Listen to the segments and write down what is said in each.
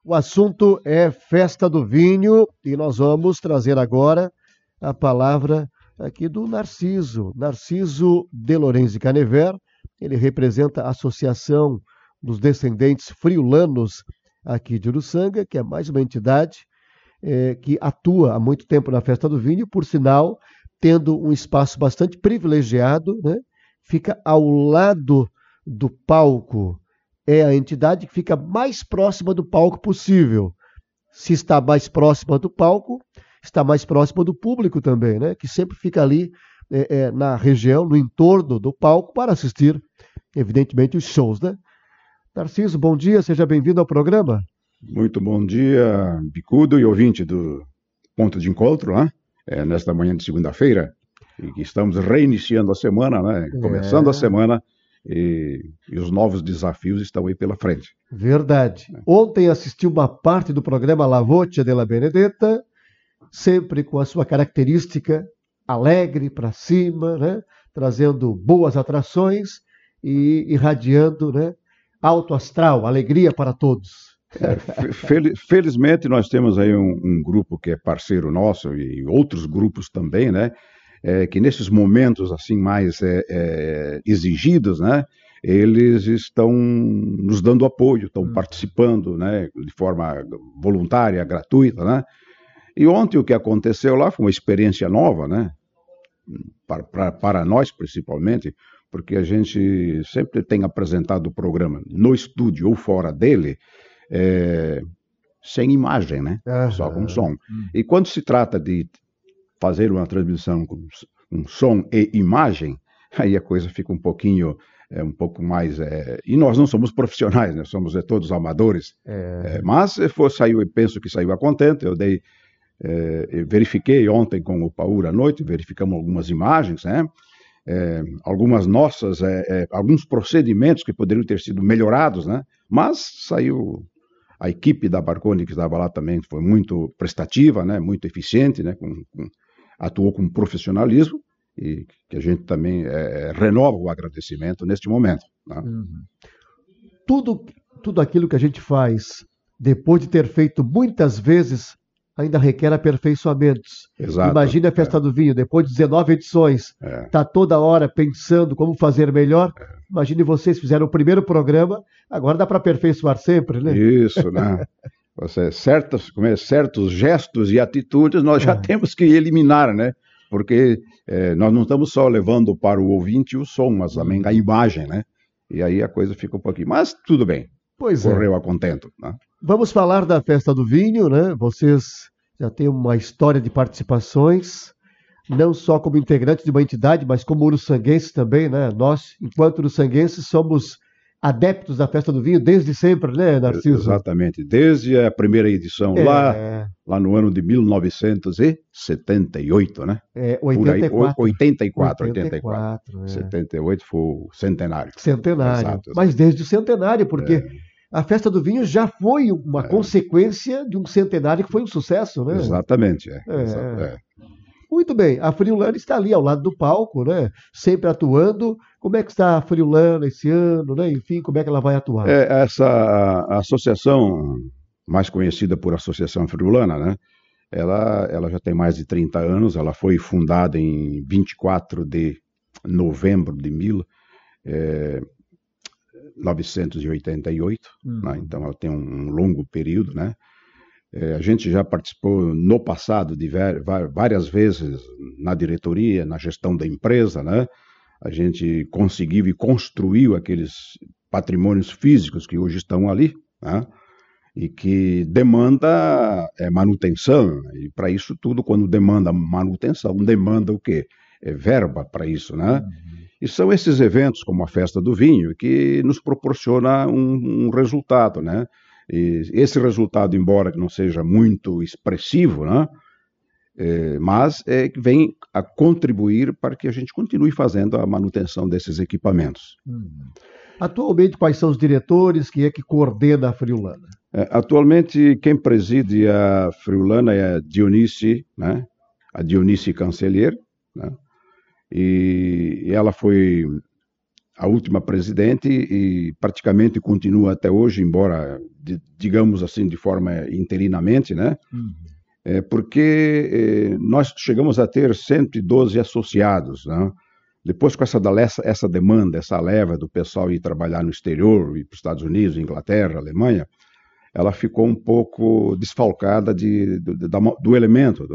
O assunto é Festa do Vinho e nós vamos trazer agora a palavra aqui do Narciso de Lorenzi Canever. Ele representa a Associação dos Descendentes Friulanos aqui de Uruçanga, que é mais uma entidade que atua há muito tempo na Festa do Vinho, por sinal, tendo um espaço bastante privilegiado, né? Fica ao lado do palco. É a entidade que fica mais próxima do palco possível. Se está mais próxima do palco, está mais próxima do público também, né? Que sempre fica ali na região, no entorno do palco, para assistir, evidentemente, os shows, né? Narciso, bom dia, seja bem-vindo ao programa. Muito bom dia, bicudo e ouvinte do Ponto de Encontro, né? Nesta manhã de segunda-feira, e que estamos reiniciando a semana, né? Começando a semana. E os novos desafios estão aí pela frente. Verdade. Ontem assisti uma parte do programa La Voce della Benedetta, sempre com a sua característica alegre para cima, né? Trazendo boas atrações e irradiando, né? Alto astral, alegria para todos. Felizmente nós temos aí um grupo que é parceiro nosso e outros grupos também, né? Que nesses momentos assim mais exigidos, né, eles estão nos dando apoio, estão participando, né, de forma voluntária, gratuita, né. E ontem o que aconteceu lá foi uma experiência nova, né, para nós principalmente, porque a gente sempre tem apresentado o programa no estúdio ou fora dele, sem imagem, né, só com som. E quando se trata de fazer uma transmissão com som e imagem, aí a coisa fica um pouquinho, um pouco mais... E nós não somos profissionais, né? Somos todos amadores. Mas saiu, penso que saiu a contento. Eu verifiquei ontem com o Paura à noite, verificamos algumas imagens, né? Algumas nossas, alguns procedimentos que poderiam ter sido melhorados, né? Mas saiu... A equipe da Barconi que estava lá também foi muito prestativa, né? Muito eficiente, né? Atuou com profissionalismo e que a gente também renova o agradecimento neste momento. Né? Tudo aquilo que a gente faz, depois de ter feito muitas vezes, ainda requer aperfeiçoamentos. Exato. Imagine a Festa do Vinho, depois de 19 edições, está toda hora pensando como fazer melhor. Imagine vocês fizeram o primeiro programa, agora dá para aperfeiçoar sempre, né? Isso, né? Certos gestos e atitudes nós já temos que eliminar, né? Porque nós não estamos só levando para o ouvinte o som, mas também a imagem, né? E aí a coisa fica um pouquinho... Mas tudo bem, correu a contento. Né? Vamos falar da Festa do Vinho, né? Vocês já têm uma história de participações, não só como integrantes de uma entidade, mas como uruçanguenses também, né? Nós, enquanto uruçanguenses, somos adeptos da Festa do Vinho desde sempre, né, Narciso? Exatamente, desde a primeira edição lá no ano de 1978, né? 84. 78 foi o centenário. Exato. Mas desde o centenário, porque a Festa do Vinho já foi uma consequência de um centenário que foi um sucesso, né? Exatamente. Muito bem, a Friulana está ali ao lado do palco, né? Sempre atuando. Como é que está a Friulana esse ano, né? Enfim, como é que ela vai atuar? Essa associação, mais conhecida por Associação Friulana, né? Ela já tem mais de 30 anos, ela foi fundada em 24 de novembro de 1988, né? Então ela tem um longo período, né? A gente já participou no passado de várias vezes na diretoria, na gestão da empresa, né? A gente conseguiu e construiu aqueles patrimônios físicos que hoje estão ali, né? E que demanda manutenção. E para isso tudo, quando demanda manutenção, demanda o quê? Verba para isso, né? E são esses eventos, como a Festa do Vinho, que nos proporciona um resultado, né? E esse resultado, embora não seja muito expressivo, né? Mas vem a contribuir para que a gente continue fazendo a manutenção desses equipamentos. Atualmente, quais são os diretores? Quem é que coordena a Friulana? Atualmente, quem preside a Friulana é a Dionísio, né? A Dionísio Cancellier, né? E ela foi a última presidente e praticamente continua até hoje, embora, digamos assim, de forma interinamente, né? Porque nós chegamos a ter 112 associados, né? Depois, com essa demanda, essa leva do pessoal ir trabalhar no exterior, ir para os Estados Unidos, Inglaterra, Alemanha, ela ficou um pouco desfalcada do elemento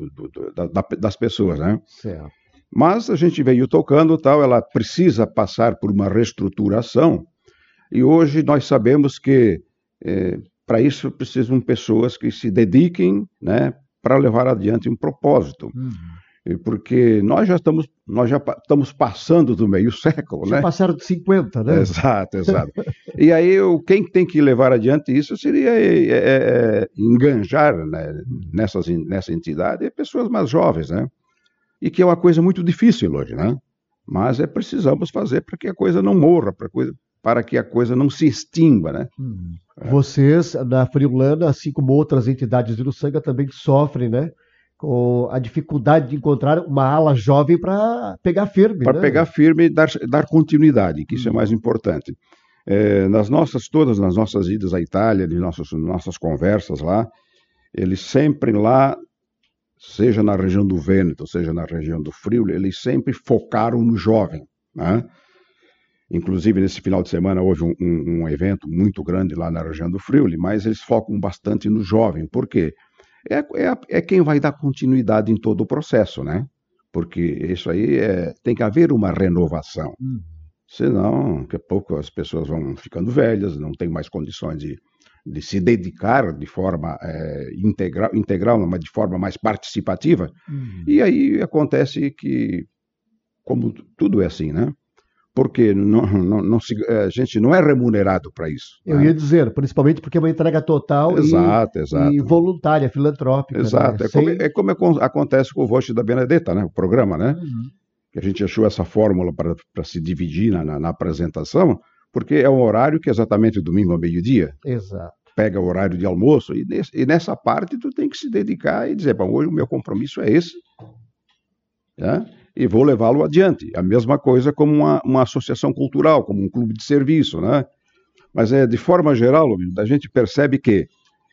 das pessoas, né? Certo. Mas a gente veio tocando, tal, ela precisa passar por uma reestruturação e hoje nós sabemos que para isso precisam pessoas que se dediquem, né, para levar adiante um propósito. Porque nós já estamos passando do meio século, Já né? passaram de 50, né? Exato. E aí quem tem que levar adiante isso seria enganjar, né, nessa entidade pessoas mais jovens, né? E que é uma coisa muito difícil hoje, né? Mas precisamos fazer para que a coisa não morra, para que a coisa não se extingua, né? Vocês, na Friulana, assim como outras entidades de Uruçanga, também sofrem, né, com a dificuldade de encontrar uma ala jovem para pegar firme. Para né? pegar firme e dar continuidade, que isso é mais importante. Todas nas nossas idas à Itália, de nossas conversas lá, eles sempre lá, seja na região do Vêneto, seja na região do Friuli, eles sempre focaram no jovem, né? Inclusive, nesse final de semana houve um evento muito grande lá na região do Friuli, mas eles focam bastante no jovem. Por quê? É quem vai dar continuidade em todo o processo, né? Porque isso aí tem que haver uma renovação. Senão, daqui a pouco as pessoas vão ficando velhas, não têm mais condições de se dedicar de forma integral, mas de forma mais participativa. E aí acontece que, como tudo é assim, né? Porque a gente não é remunerado para isso. Eu ia dizer, principalmente porque é uma entrega total exato. E voluntária, filantrópica. Exato, né? É como acontece com o Voce da Benedetta, né? O programa, né? Que a gente achou essa fórmula para se dividir na apresentação, porque é um horário que é exatamente domingo ao meio-dia. Exato. Pega o horário de almoço e nessa parte tu tem que se dedicar e dizer, bom, hoje o meu compromisso é esse, né? E vou levá-lo adiante. A mesma coisa como uma associação cultural, como um clube de serviço, né? Mas de forma geral, a gente percebe que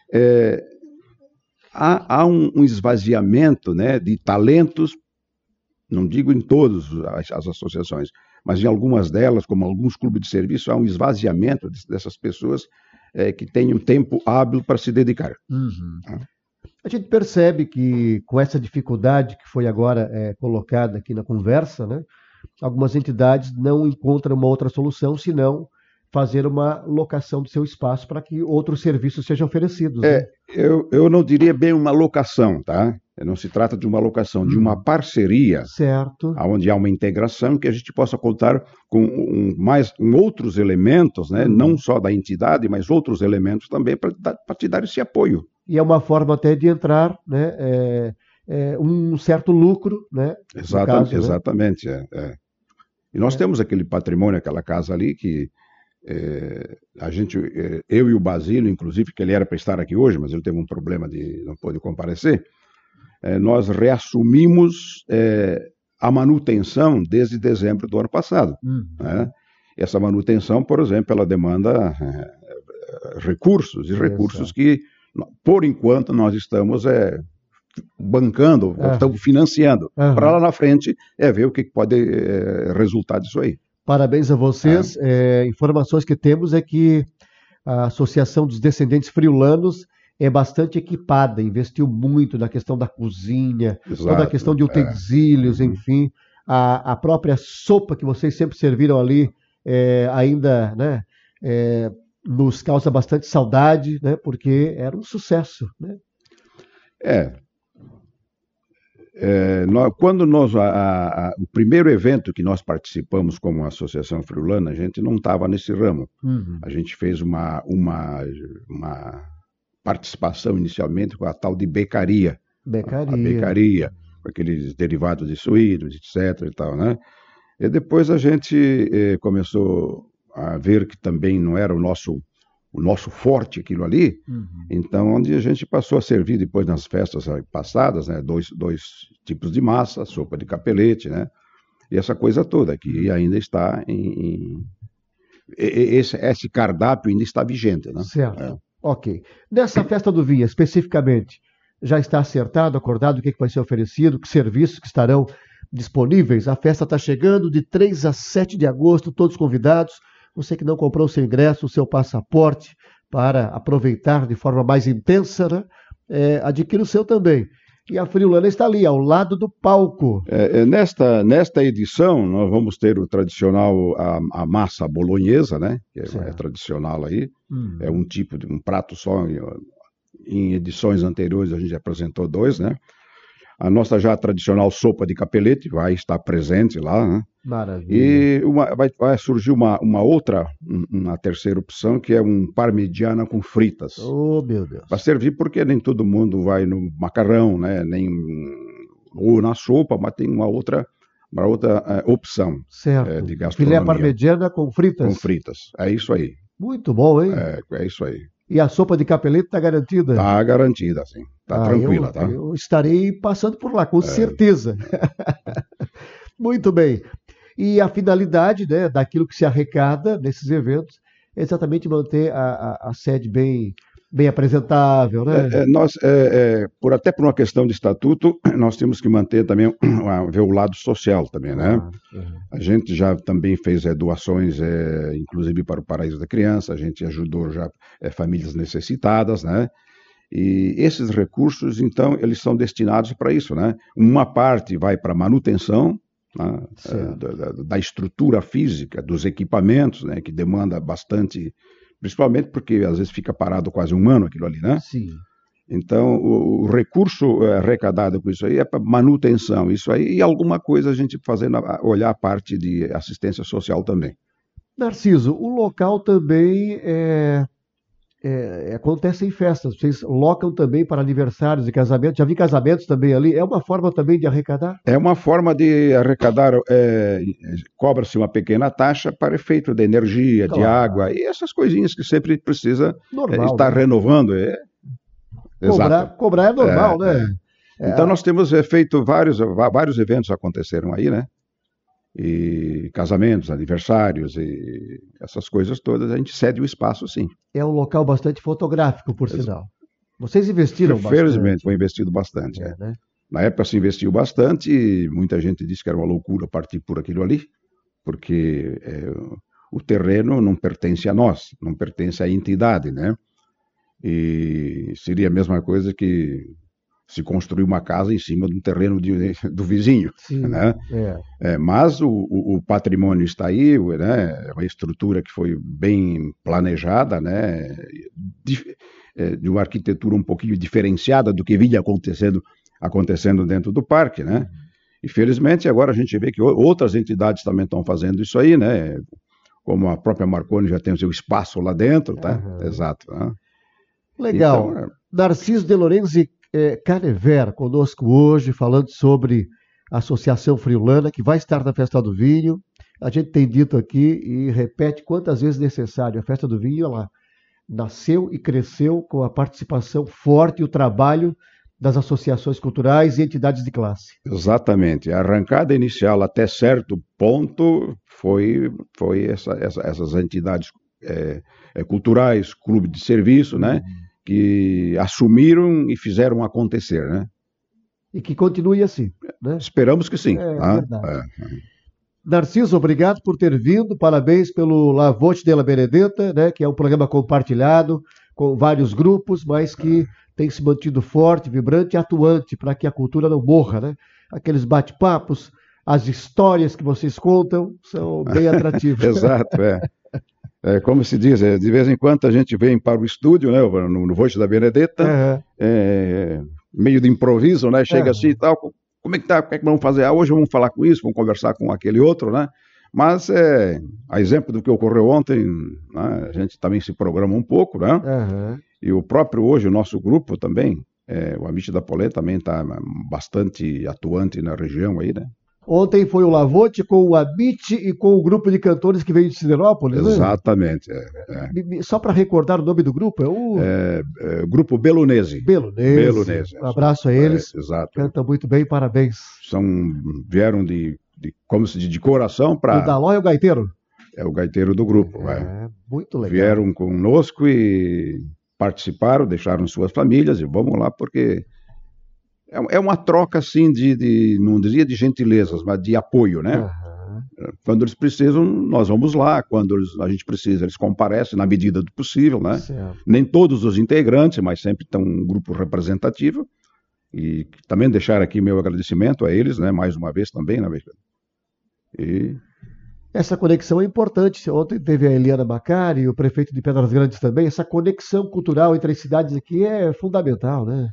há um esvaziamento, né, de talentos, não digo em todas as associações, mas em algumas delas, como alguns clubes de serviço, há um esvaziamento dessas pessoas que têm um tempo hábil para se dedicar. A gente percebe que com essa dificuldade que foi agora colocada aqui na conversa, né, algumas entidades não encontram uma outra solução senão fazer uma locação do seu espaço para que outros serviços sejam oferecidos. Né? Eu não diria bem uma locação, tá? Não se trata de uma locação, de uma parceria, certo, onde há uma integração que a gente possa contar com outros elementos, né? Não só da entidade, mas outros elementos também para te dar esse apoio. E é uma forma até de entrar, né, um certo lucro, né? Exatamente. E nós temos aquele patrimônio, aquela casa ali que eu e o Basílio, inclusive, que ele era para estar aqui hoje, mas ele teve um problema não pôde comparecer, nós reassumimos a manutenção desde dezembro do ano passado. Né? Essa manutenção, por exemplo, ela demanda recursos que, por enquanto, nós estamos bancando, estamos financiando. Para lá na frente ver o que pode resultar disso aí. Parabéns a vocês. Informações que temos é que a Associação dos Descendentes Friulanos é bastante equipada, investiu muito na questão da cozinha, toda a questão de utensílios, enfim. A própria sopa que vocês sempre serviram ali ainda, né, nos causa bastante saudade, né, porque era um sucesso. Né? Quando o primeiro evento que nós participamos como Associação Friulana, a gente não estava nesse ramo. A gente fez uma participação inicialmente com a tal de becaria. A becaria, com aqueles derivados de suínos, etc. e tal, né? E depois a gente começou a ver que também não era o nosso forte aquilo ali, então onde a gente passou a servir depois nas festas passadas, né, dois tipos de massa, sopa de capelete, né, e essa coisa toda, que ainda está esse cardápio ainda está vigente, né? Certo. Ok. Nessa festa do vinho, especificamente, já está acertado, acordado o que vai ser oferecido, que serviços que estarão disponíveis? A festa está chegando de 3 a 7 de agosto, todos convidados. Você que não comprou o seu ingresso, o seu passaporte, para aproveitar de forma mais intensa, né? Adquira o seu também. E a Friulana está ali, ao lado do palco. Nesta edição, nós vamos ter o tradicional, a massa bolonhesa, né? Que é tradicional aí. É um tipo de um prato só. Em edições anteriores a gente apresentou 2, né? A nossa já tradicional sopa de capelete vai estar presente lá, né? Maravilha. E vai surgir uma terceira opção, que é um parmegiana com fritas. Oh, meu Deus. Vai servir porque nem todo mundo vai no macarrão, né? Ou na sopa, mas tem uma outra opção, certo. De gastronomia. Filé parmegiana com fritas. Com fritas, é isso aí. Muito bom, hein? É isso aí. E a sopa de capelete está garantida? Está garantida, sim. Está tranquila, tá? Eu estarei passando por lá, com certeza. Muito bem. E a finalidade, né, daquilo que se arrecada nesses eventos é exatamente manter a sede bem apresentável, né? Até por uma questão de estatuto, nós temos que manter também, ver o lado social também, né? A gente já também fez doações, inclusive para o Paraíso da Criança, a gente ajudou já famílias necessitadas, né? E esses recursos, então, eles são destinados para isso, né? Uma parte vai para manutenção, né? Da estrutura física, dos equipamentos, né? Que demanda bastante, principalmente porque às vezes fica parado quase um ano aquilo ali, né? Sim. Então, o recurso arrecadado com isso aí é para manutenção, isso aí, e alguma coisa a gente olhar a parte de assistência social também. Narciso, o local também acontece em festas, vocês locam também para aniversários e casamentos, já vi casamentos também ali, é uma forma também de arrecadar? É uma forma de arrecadar, cobra-se uma pequena taxa para efeito de energia, de água, e essas coisinhas que sempre precisa estar renovando. Exato. Cobrar é normal, né? Então nós temos feito vários eventos aconteceram aí, né? E casamentos, aniversários e essas coisas todas, a gente cede o espaço, sim. É um local bastante fotográfico, por sinal. Vocês investiram bastante? Infelizmente, foi investido bastante. Né? Na época se investiu bastante e muita gente disse que era uma loucura partir por aquilo ali, porque o terreno não pertence a nós, não pertence à entidade, né? E seria a mesma coisa que se construir uma casa em cima de um terreno do vizinho. Sim, né? Mas o patrimônio está aí, né? É uma estrutura que foi bem planejada, né? De uma arquitetura um pouquinho diferenciada do que vinha acontecendo dentro do parque, né? E felizmente agora a gente vê que outras entidades também estão fazendo isso aí, né? Como a própria Marconi já tem o seu espaço lá dentro, tá? Exato. Né? Legal. Então, Narciso de Lorenzi Canever conosco hoje, falando sobre a Associação Friulana, que vai estar na Festa do Vinho. A gente tem dito aqui e repete quantas vezes necessário. A Festa do Vinho, ela nasceu e cresceu com a participação forte e o trabalho das associações culturais e entidades de classe. Exatamente. A arrancada inicial até certo ponto foi essas entidades culturais, clube de serviço, né? Que assumiram e fizeram acontecer, né? E que continue assim, né? Esperamos que sim. Verdade. Narciso, obrigado por ter vindo, parabéns pelo La Voce della Benedetta, né? Que é um programa compartilhado com vários grupos, mas que tem se mantido forte, vibrante e atuante para que a cultura não morra, né? Aqueles bate-papos, as histórias que vocês contam são bem atrativas. Exato, como se diz, de vez em quando a gente vem para o estúdio, né, no Voce da Benedetta, meio de improviso, né, chega assim e tal, como é que tá, o que é que vamos fazer? Hoje vamos falar com isso, vamos conversar com aquele outro, né, mas a exemplo do que ocorreu ontem, né, a gente também se programa um pouco, né, e o próprio hoje, o nosso grupo também, o Amici da Polenta também está bastante atuante na região aí, né. Ontem foi o La Voce com o Amici e com o grupo de cantores que veio de Siderópolis, né? Exatamente. Só para recordar o nome do grupo, Grupo Belunese. Belunese. Um abraço a eles. Exato. Cantam muito bem, parabéns. Vieram de de coração para... O Daló é o gaiteiro? É o gaiteiro do grupo. Muito legal. Vieram conosco e participaram, deixaram suas famílias e vamos lá, porque é uma troca, assim, não diria de gentilezas, mas de apoio, né? Quando eles precisam, nós vamos lá. Quando a gente precisa, eles comparecem na medida do possível, né? Certo. Nem todos os integrantes, mas sempre tem um grupo representativo. E também deixar aqui meu agradecimento a eles, né? Mais uma vez também, né? E... Essa conexão é importante. Ontem teve a Eliana Macari, o prefeito de Pedras Grandes também. Essa conexão cultural entre as cidades aqui é fundamental, né?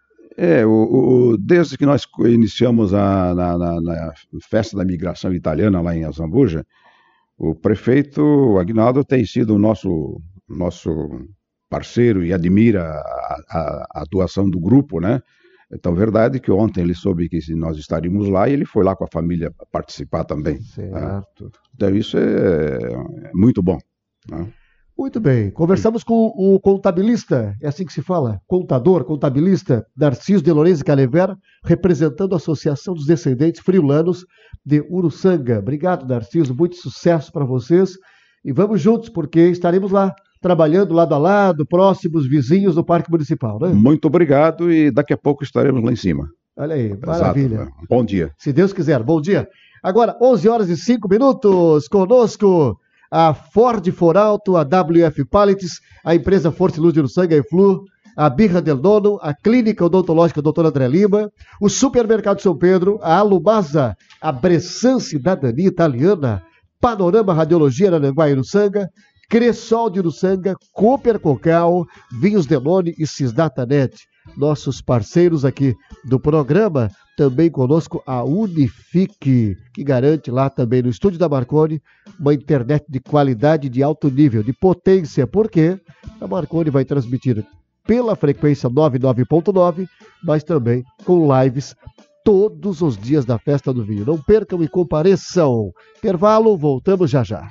Desde que nós iniciamos na festa da migração italiana lá em Azambuja, o prefeito Aguinaldo tem sido o nosso parceiro e admira a atuação do grupo, né? Então, verdade que ontem ele soube que nós estaríamos lá e ele foi lá com a família participar também. Certo. Né? Então, isso é muito bom, né? Muito bem. Conversamos com o contabilista, é assim que se fala? Contabilista, Narciso de Lourenço Canever, representando a Associação dos Descendentes Friulanos de Uruçanga. Obrigado, Narciso. Muito sucesso para vocês. E vamos juntos, porque estaremos lá, trabalhando lado a lado, próximos vizinhos do Parque Municipal, né? Muito obrigado e daqui a pouco estaremos lá em cima. Olha aí, maravilha. Exato. Bom dia. Se Deus quiser, bom dia. Agora, 11h05, conosco a Ford Foralto, a WF Pallets, a empresa Forte Luz de Uruçanga e Flu, a Birra del Dono, a Clínica Odontológica Dr. André Lima, o Supermercado São Pedro, a Alumasa, a Bressan Cidadania Italiana, Panorama Radiologia Arananguá e Uruçanga, Cressol de Uruçanga, Cooper Cocal, Vinhos Denone e Cisdatanet. Nossos parceiros aqui do programa, também conosco a Unifique, que garante lá também no estúdio da Marconi uma internet de qualidade, de alto nível, de potência, porque a Marconi vai transmitir pela frequência 99.9, mas também com lives todos os dias da Festa do Vinho. Não percam e compareçam. Intervalo, voltamos já já.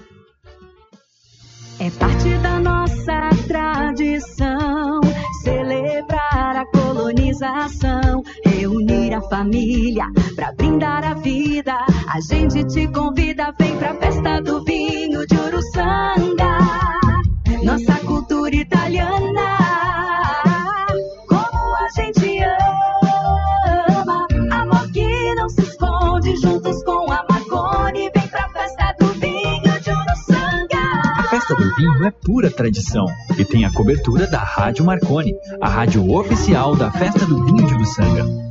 É parte da nossa tradição celebrar a colonização, reunir a família pra brindar a vida. A gente te convida, vem pra Festa do Vinho de Uruçanga. Nossa cultura italiana, como a gente ama, amor que não se esconde, juntos com a Marconi, vem pra Festa do Vinho de Uruçanga. A Festa do Vinho é pura tradição e tem a cobertura da Rádio Marconi, a rádio oficial da Festa do Vinho de Uruçanga.